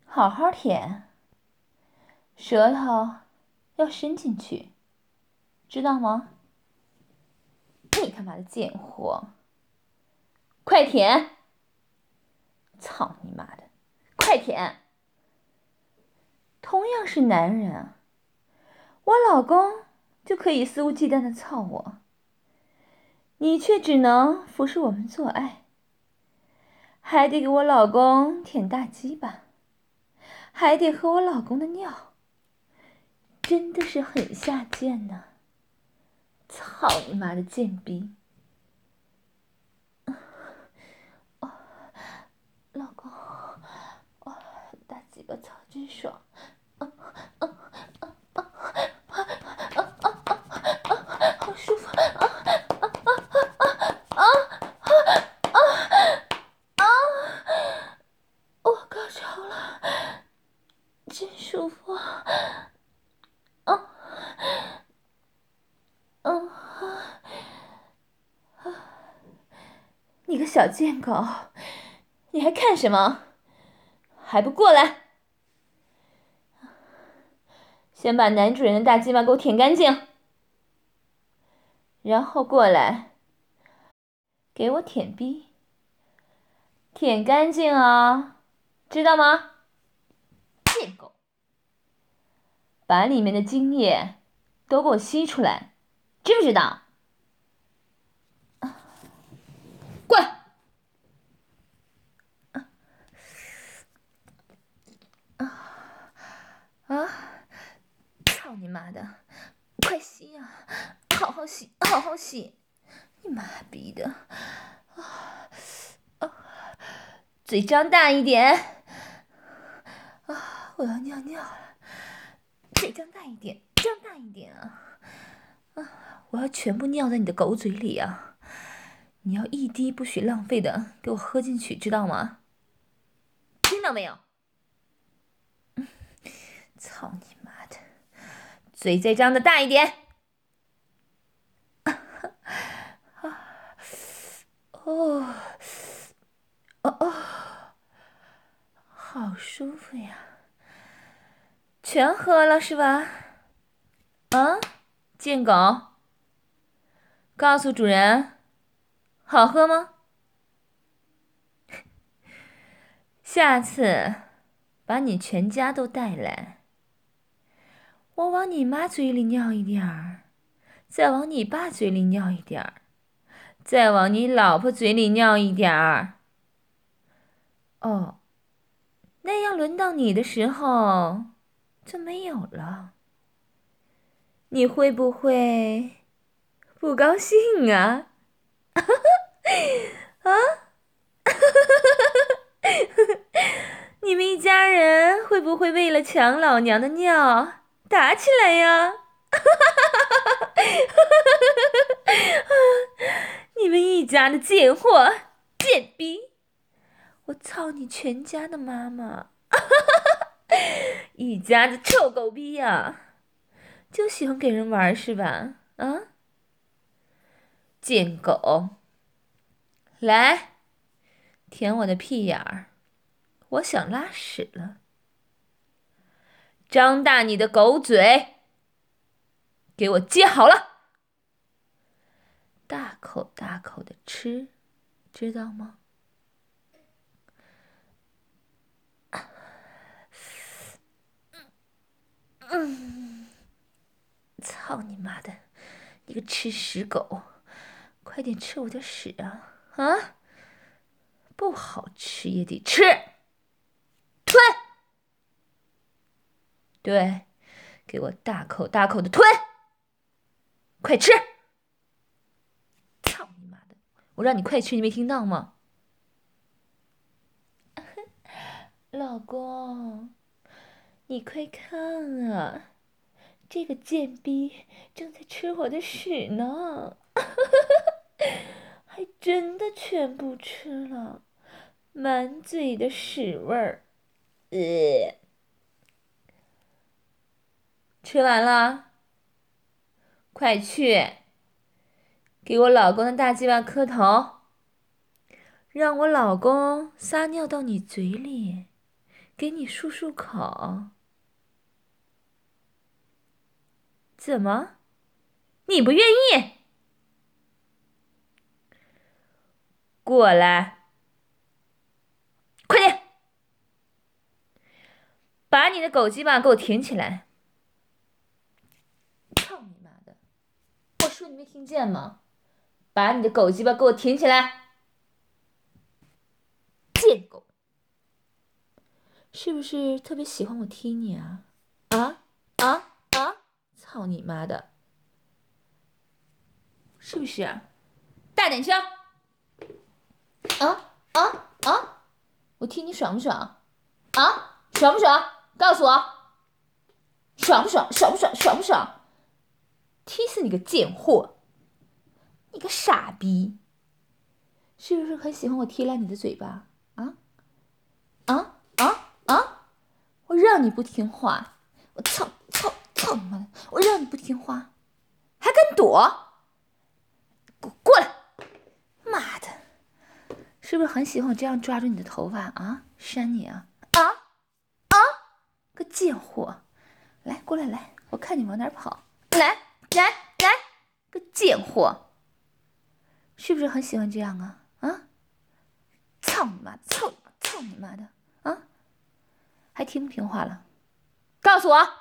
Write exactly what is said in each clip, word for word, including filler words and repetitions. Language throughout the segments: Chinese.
好好舔，舌头要伸进去，知道吗？你他妈的贱货，快舔！操你妈的，快舔！同样是男人啊，我老公就可以肆无忌惮的操我，你却只能服侍我们做爱，还得给我老公舔大鸡巴，还得喝我老公的尿，真的是很下贱呢！操你妈的贱逼！哦，老公，哦，大鸡巴操真爽！啊啊啊啊啊啊啊啊！好舒服！啊啊啊啊啊啊！我高潮了，真舒服！啊嗯啊！你个小贱狗，你还看什么？还不过来！先把男主人的大鸡巴给我舔干净，然后过来给我舔逼，舔干净啊，知道吗？贱狗，把里面的精液都给我吸出来，知不知道？过来！啊！操你妈的！快吸呀、啊！好好吸，好好吸！你妈逼的！啊啊！嘴张大一点！啊！我要尿尿了！嘴张大一点，张大一点啊！啊！我要全部尿在你的狗嘴里啊！你要一滴不许浪费的给我喝进去，知道吗？听到没有？嗯，操你妈的！嘴再张的大一点！哦，哦哦，好舒服呀！全喝了是吧？啊，贱狗，告诉主人，好喝吗？下次把你全家都带来，我往你妈嘴里尿一点儿，再往你爸嘴里尿一点儿，再往你老婆嘴里尿一点儿。哦，那样轮到你的时候就没有了，你会不会不高兴啊？啊？你们一家人会不会为了抢老娘的尿打起来呀？你们一家的贱货，贱逼！我操你全家的妈妈！一家子臭狗逼呀！就喜欢给人玩是吧？啊，贱狗！来，舔我的屁眼儿，我想拉屎了。张大你的狗嘴，给我接好了，大口大口的吃，知道吗？嗯，操你妈的，你个吃屎狗，快点吃我的屎啊！啊，不好吃也得吃，吞！对，给我大口大口的吞，快吃！操你妈的，我让你快吃，你没听到吗？老公，你快看啊，这个贱逼正在吃我的屎呢，还真的全部吃了，满嘴的屎味儿。呃，吃完了，快去给我老公的大鸡巴磕头，让我老公撒尿到你嘴里， 给你漱漱口。怎么？你不愿意？过来，快点，把你的狗鸡巴给我挺起来！操你妈的！我说你没听见吗？把你的狗鸡巴给我挺起来！贱狗，是不是特别喜欢我踢你啊？啊啊啊！操你妈的！是不是？大点声！啊啊啊！我踢你爽不爽？啊，爽不爽？告诉我，爽不爽？爽不爽？爽不爽？踢死你个贱货！你个傻逼！是不是很喜欢我踢烂你的嘴巴？啊啊啊啊！我让你不听话，我操操操你妈的！我让你不听话，还敢躲？给我过来！妈的，是不是很喜欢我这样抓住你的头发啊？扇你啊啊啊！个贱货！来，过来来，我看你往哪儿跑！来来来，个贱货！是不是很喜欢这样啊？啊！操你妈！操你妈！操你妈的！啊！还听不听话了？告诉我！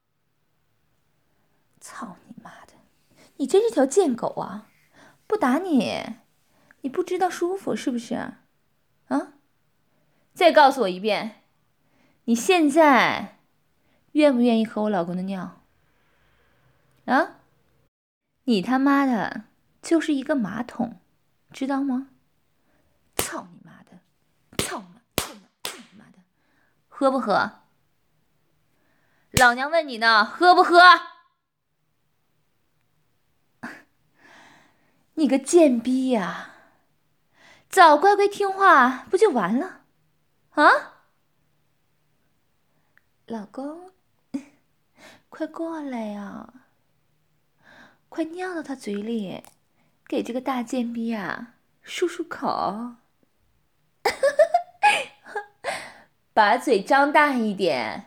操你妈的！你真是条贱狗啊！不打你，你不知道舒服是不是？啊！再告诉我一遍，你现在愿不愿意喝我老公的尿？啊！你他妈的就是一个马桶，知道吗？操你妈的！操你妈！操你妈！操你妈的！喝不喝？老娘问你呢，喝不喝？你个贱逼呀！早乖乖听话不就完了？啊，老公，快过来呀！快尿到他嘴里，给这个大贱逼啊漱漱口。把嘴张大一点。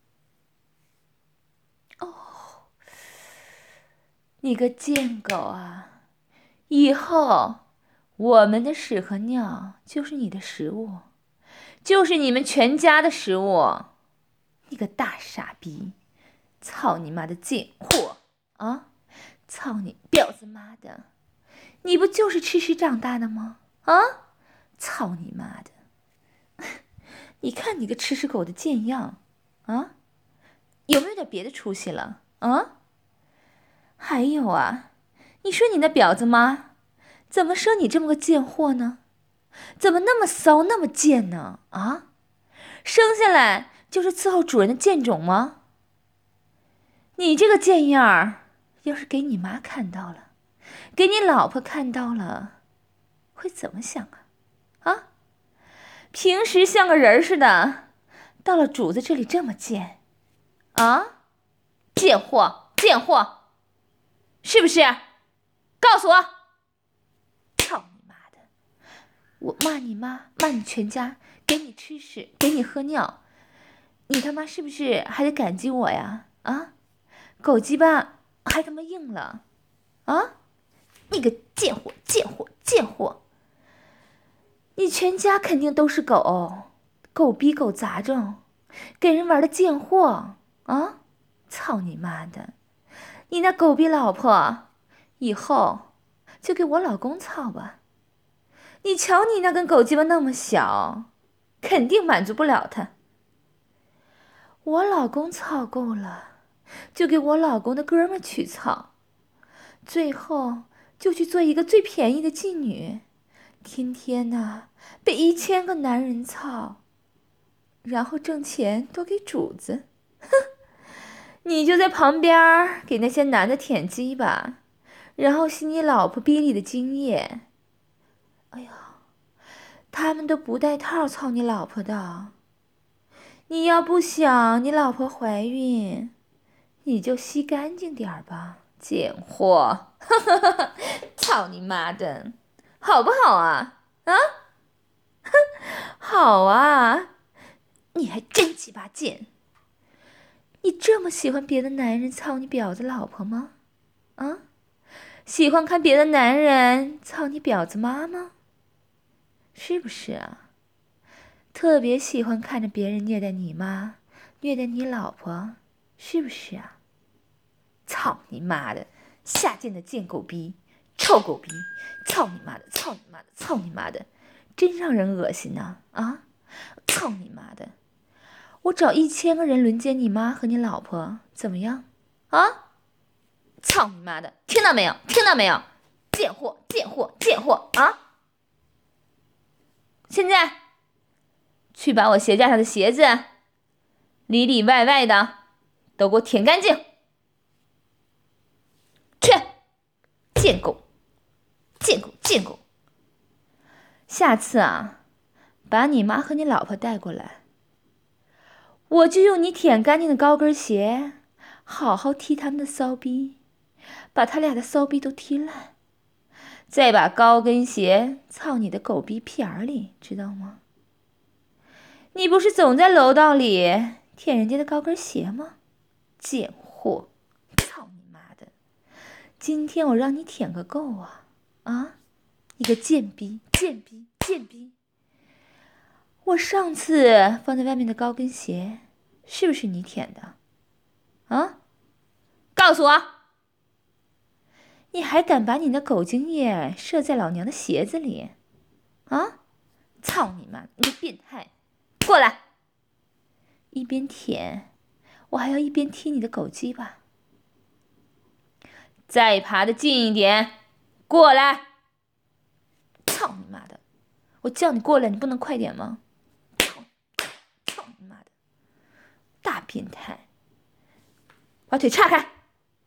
哦，你个贱狗啊！以后我们的屎和尿就是你的食物，就是你们全家的食物。你个大傻逼！操你妈的贱货啊！操你婊子妈的！你不就是吃屎长大的吗？啊！操你妈的！你看你个吃屎狗的贱样啊！有没有点别的出息了啊？还有啊，你说你那婊子妈怎么生你这么个贱货呢？怎么那么骚那么贱呢？啊，生下来就是伺候主人的贱种吗？你这个贱样儿，要是给你妈看到了，给你老婆看到了，会怎么想啊？啊，平时像个人似的，到了主子这里这么贱啊？贱货，贱货，是不是？告诉我！操你妈的！我骂你妈，骂你全家，给你吃屎，给你喝尿，你他妈是不是还得感激我呀？啊，狗鸡巴还他妈硬了啊！你个贱货，贱货，贱货！你全家肯定都是狗，狗逼狗杂种，给人玩的贱货啊！操你妈的！你那狗逼老婆，以后就给我老公操吧！你瞧你那根狗鸡巴那么小，肯定满足不了他。我老公操够了，就给我老公的哥们去操，最后就去做一个最便宜的妓女，天天呐被一千个男人操，然后挣钱都给主子。哼，你就在旁边给那些男的舔鸡巴，然后吸你老婆逼里的精液。哎呀，他们都不带套操你老婆的。你要不想你老婆怀孕，你就吸干净点吧，贱货！操你妈的，好不好啊？啊，好啊！ 你还真鸡巴贱！你这么喜欢别的男人操你婊子老婆吗？啊？喜欢看别的男人操你婊子妈吗？是不是啊？特别喜欢看着别人虐待你妈，虐待你老婆，是不是啊？操你妈的，下贱的贱狗逼，臭狗逼，操你妈的，操你妈的，操你妈的，真让人恶心呐！啊，操你妈的！我找一千个人轮奸你妈和你老婆，怎么样？啊！操你妈的！听到没有？听到没有？贱货！贱货！贱货！啊！现在去把我鞋架上的鞋子里里外外的都给我舔干净！去！贱狗！贱狗！贱狗！下次啊，把你妈和你老婆带过来，我就用你舔干净的高跟鞋好好踢他们的骚逼，把他俩的骚逼都踢烂，再把高跟鞋操你的狗逼屁眼里，知道吗？你不是总在楼道里舔人家的高跟鞋吗？贱货！操你妈的！今天我让你舔个够啊！啊！你个贱逼！贱逼！贱逼！我上次放在外面的高跟鞋是不是你舔的？啊！告诉我！你还敢把你的狗精液射在老娘的鞋子里？啊！操你妈！你个变态！过来！一边舔，我还要一边踢你的狗鸡巴。再爬得近一点，过来！操你妈的！我叫你过来，你不能快点吗？操！操你妈的！大变态！把腿岔开！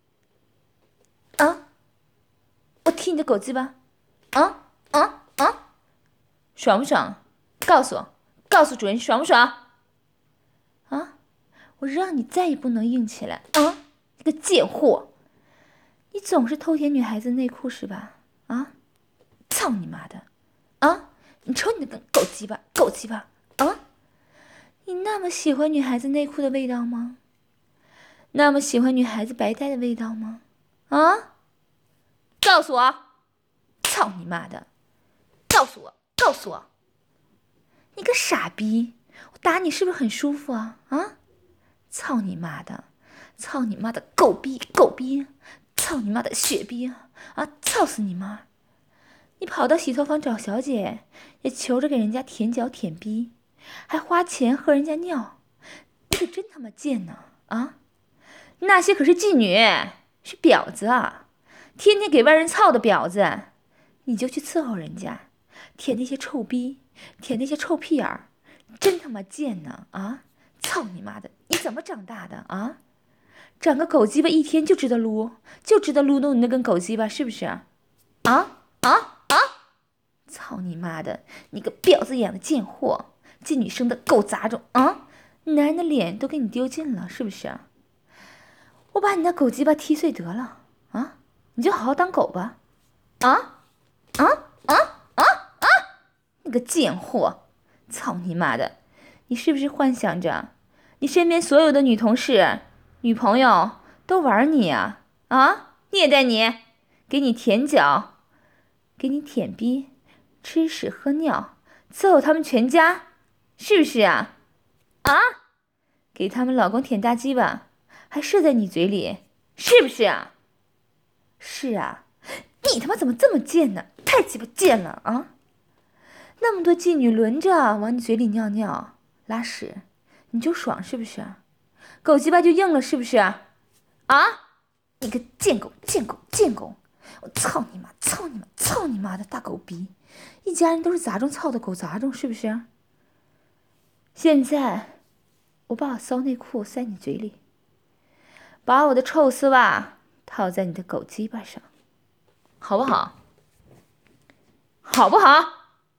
啊！我踢你的狗鸡巴！啊啊啊！爽不爽？告诉我，告诉主人爽不爽？啊！我让你再也不能硬起来啊！你个贱货！你总是偷舔女孩子内裤是吧？啊！操你妈的！啊！你瞅你那个狗鸡巴，狗鸡巴！啊！你那么喜欢女孩子内裤的味道吗？那么喜欢女孩子白带的味道吗？啊！告诉我！操你妈的！告诉我！告诉我！你个傻逼！我打你是不是很舒服啊？啊！操你妈的！操你妈的狗逼狗逼！操你妈的血逼啊！操死你妈！你跑到洗头房找小姐，也求着给人家舔脚舔逼，还花钱喝人家尿，你可真他妈贱呢！啊！那些可是妓女，是婊子啊！天天给外人操的婊子，你就去伺候人家，舔那些臭逼，舔那些臭屁眼儿，真他妈贱呢！啊！操你妈的！你怎么长大的啊？长个狗鸡巴一天就知道撸，就知道撸弄你那根狗鸡巴是不是？啊啊啊！操你妈的！你个婊子养的贱货，妓女生的狗杂种啊！男人的脸都给你丢尽了是不是？我把你那狗鸡巴踢碎得了啊！你就好好当狗吧！啊啊啊啊啊！你个贱货！操你妈的！你是不是幻想着你身边所有的女同事、女朋友都玩你啊？啊！虐待你，给你舔脚，给你舔逼，吃屎喝尿，伺候他们全家，是不是啊？啊！给他们老公舔大鸡巴，还射在你嘴里，是不是啊？是啊！你他妈怎么这么贱呢？太鸡巴贱了啊！那么多妓女轮着往你嘴里尿尿拉屎，你就爽是不是？狗鸡巴就硬了是不是？啊！你个贱狗贱狗贱狗！我操你妈操你妈操你妈的大狗逼！一家人都是杂种操的狗杂种是不是？现在我把我骚内裤塞你嘴里，把我的臭丝袜套在你的狗鸡巴上，好不好？好不好？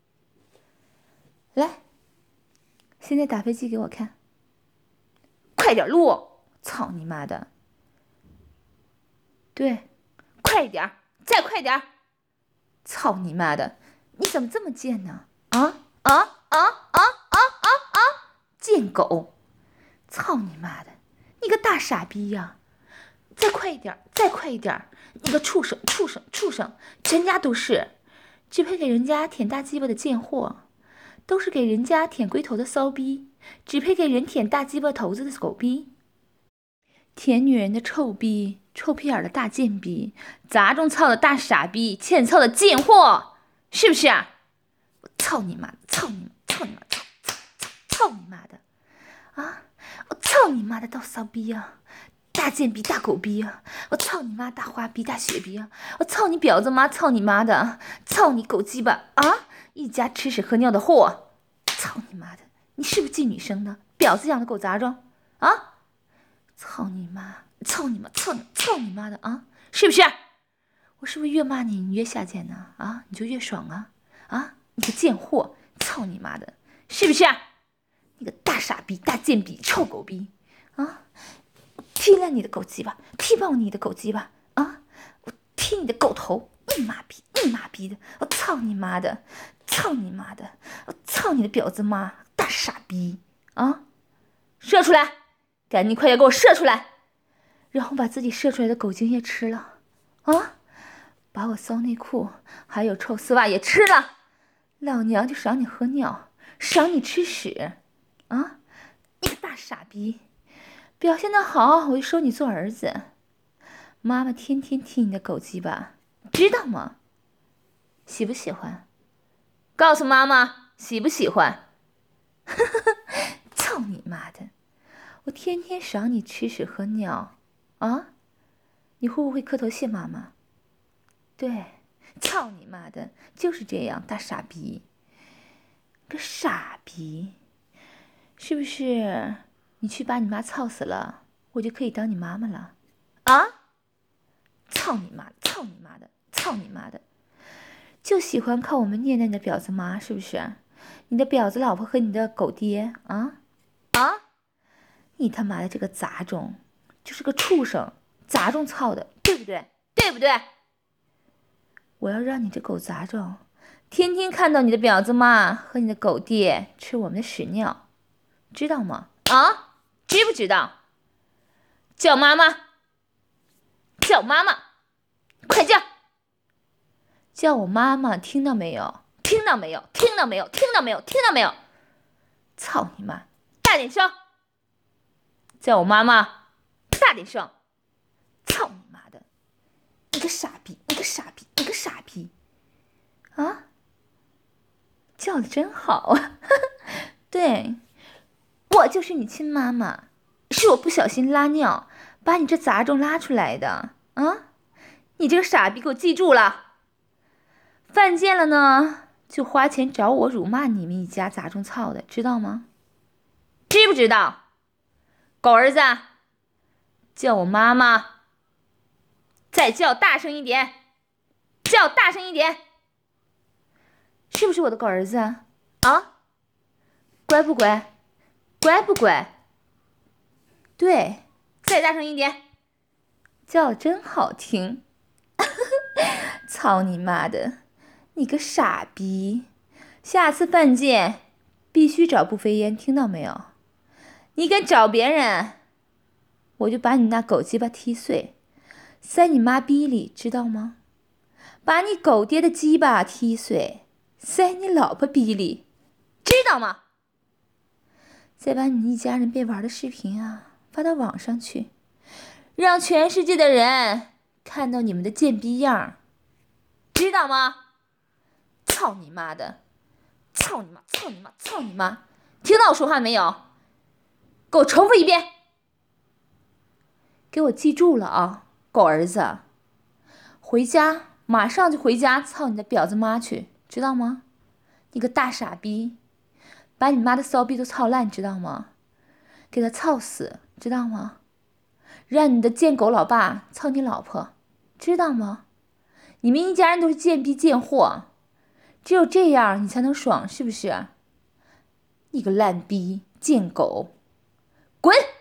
来，现在打飞机给我看，快点撸！操你妈的！对，快点，再快点！操你妈的！你怎么这么贱呢？啊啊啊啊啊啊啊！ 贱狗！操你妈的，你个大傻逼呀！再快一点，再快一点！你个畜生，畜生，畜生！全家都是，只配给人家舔大鸡巴的贱货，都是给人家舔龟头的骚逼，只配给人舔大鸡巴头子的狗逼，舔女人的臭逼，臭屁眼的大贱逼，杂种操的大傻逼，欠操的贱货，是不是啊？我操你妈！操你妈！操你妈！操操操操你妈的！啊！我操你妈的大骚逼啊！大贱逼，大狗逼啊！我操你妈，大花逼，大血逼啊！我操你婊子妈！操你妈的！操你狗鸡巴啊！一家吃屎喝尿的货！操你妈的！你是不是妓女生的？婊子养的狗杂种啊！操你妈！操你妈！操你操你妈的啊！是不是？我是不是越骂你，你越下贱呢？啊，你就越爽啊！啊，你个贱货！操你妈的！是不是？你个大傻逼，大贱逼，臭狗逼啊！踢烂你的狗鸡巴，踢爆你的狗鸡巴啊！我踢你的狗头！你妈逼，你妈逼的！我操你妈的！操你妈的！我操你的婊子妈！大傻逼啊！射出来！赶紧快点给我射出来！然后把自己射出来的狗精也吃了啊！把我骚内裤还有臭丝袜也吃了！老娘就赏你喝尿，赏你吃屎啊！你个大傻逼！表现得好，我就收你做儿子。妈妈天天踢你的狗鸡巴，知道吗？喜不喜欢？告诉妈妈喜不喜欢？操你妈的！我天天赏你吃屎喝尿啊！你会不会磕头谢妈妈？对，操你妈的，就是这样，大傻逼，个傻逼，是不是？你去把你妈操死了，我就可以当你妈妈了啊！操你妈！操你妈的！操你妈的！就喜欢靠我们虐待你的婊子妈，是不是？你的婊子老婆和你的狗爹啊啊！你他妈的这个杂种，就是个畜生，杂种操的，对不对？对不对？我要让你这狗杂种，天天看到你的婊子妈和你的狗爹吃我们的屎尿，知道吗？啊？知不知道？叫妈妈，叫妈妈，快叫！叫我妈妈，听到没有？听到没有？听到没有？听到没有？听到没有？操你妈！大点声！叫我妈妈，大点声！操你妈的！你个傻逼！你个傻逼！你个傻逼！啊！叫的真好啊！对。我就是你亲妈妈，是我不小心拉尿，把你这杂种拉出来的啊！你这个傻逼，给我记住了，犯贱了呢，就花钱找我辱骂你们一家杂种操的，知道吗？知不知道？狗儿子，叫我妈妈，再叫大声一点，叫大声一点，是不是我的狗儿子啊？乖不乖？乖不乖？对，再大声一点，叫的真好听。操你妈的，你个傻逼！下次犯贱必须找不飞烟，听到没有？你敢找别人，我就把你那狗鸡巴踢碎，塞你妈逼里，知道吗？把你狗爹的鸡巴踢碎，塞你老婆逼里，知道吗？再把你一家人被玩的视频啊发到网上去，让全世界的人看到你们的贱逼样，知道吗？操你妈的！操你妈！操你妈！操你妈！听到我说话没有？给我重复一遍，给我记住了啊，狗儿子！回家马上就回家操你的婊子妈去，知道吗？你个大傻逼！把你妈的骚逼都操烂，知道吗？给他操死，知道吗？让你的贱狗老爸操你老婆，知道吗？你们一家人都是贱逼贱货，只有这样你才能爽，是不是？你个烂逼贱狗，滚！